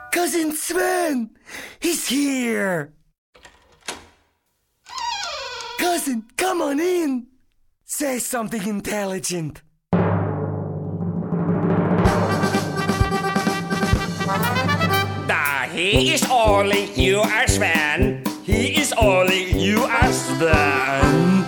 Cousin Sven! He's here! Cousin, come on in! Say something intelligent. He is only you are Sven. He is only you are Sven.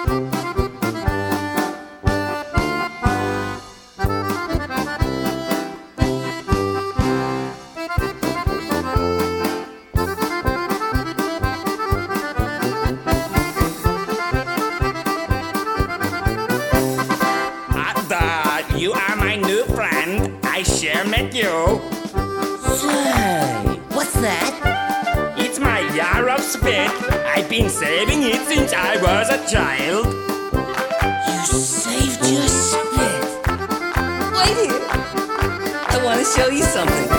You are my new friend. I share met you. Say, what's that? It's my jar of spit. I've been saving it since I was a child. You saved your spit. Wait here. I want to show you something.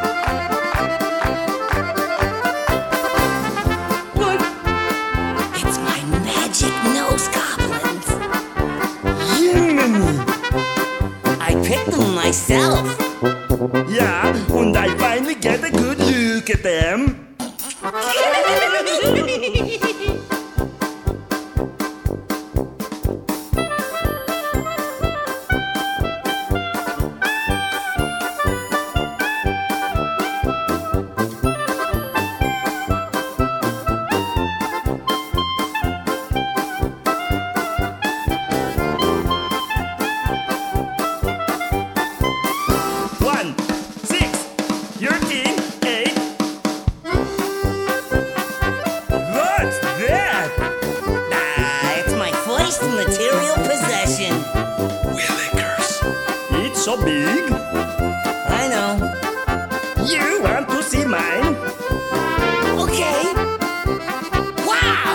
What? It's my magic nose goblins. Jiminy! I picked them myself. Yeah, and I finally get a good look at them. Material possession. Willikers. It's so big. I know. You want to see mine? Okay. Wow!